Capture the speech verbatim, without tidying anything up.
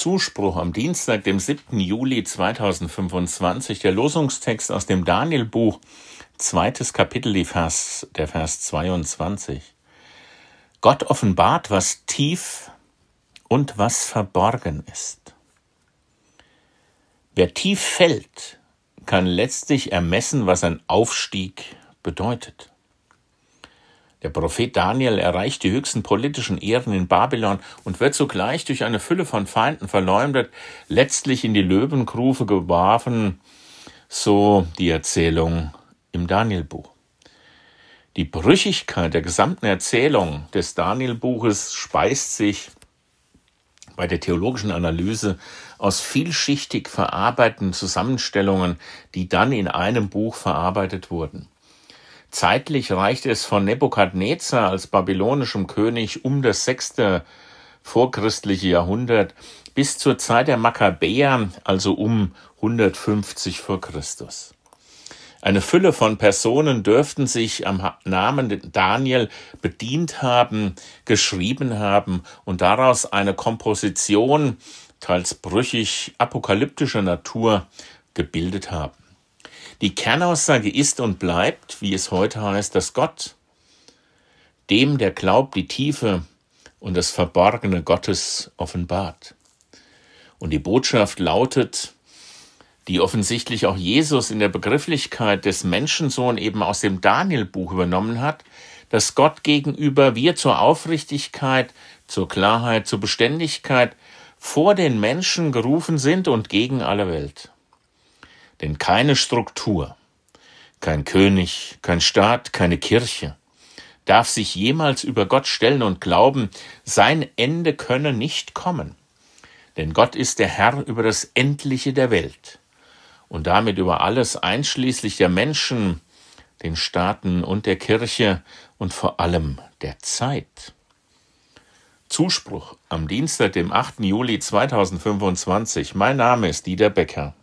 Zuspruch am Dienstag, dem siebten Juli zweitausendfünfundzwanzig, der Losungstext aus dem Daniel-Buch, zweites Kapitel, die Vers, der Vers zweiundzwanzig. Gott offenbart, was tief und was verborgen ist. Wer tief fällt, kann letztlich ermessen, was ein Aufstieg bedeutet. Der Prophet Daniel erreicht die höchsten politischen Ehren in Babylon und wird zugleich durch eine Fülle von Feinden verleumdet, letztlich in die Löwengrube geworfen, so die Erzählung im Danielbuch. Die Brüchigkeit der gesamten Erzählung des Danielbuches speist sich bei der theologischen Analyse aus vielschichtig verarbeiteten Zusammenstellungen, die dann in einem Buch verarbeitet wurden. Zeitlich reicht es von Nebukadnezar als babylonischem König um das sechste vorchristliche Jahrhundert bis zur Zeit der Makkabäer, also um hundertfünfzig vor Christus. Eine Fülle von Personen dürften sich am Namen Daniel bedient haben, geschrieben haben und daraus eine Komposition, teils brüchig apokalyptischer Natur, gebildet haben. Die Kernaussage ist und bleibt, wie es heute heißt, dass Gott dem, der glaubt, die Tiefe und das Verborgene Gottes offenbart. Und die Botschaft lautet, die offensichtlich auch Jesus in der Begrifflichkeit des Menschensohn eben aus dem Danielbuch übernommen hat, dass Gott gegenüber wir zur Aufrichtigkeit, zur Klarheit, zur Beständigkeit vor den Menschen gerufen sind und gegen alle Welt. Denn keine Struktur, kein König, kein Staat, keine Kirche darf sich jemals über Gott stellen und glauben, sein Ende könne nicht kommen. Denn Gott ist der Herr über das Endliche der Welt und damit über alles, einschließlich der Menschen, den Staaten und der Kirche und vor allem der Zeit. Zuspruch am Dienstag, dem achten Juli zweitausendfünfundzwanzig. Mein Name ist Dieter Becker.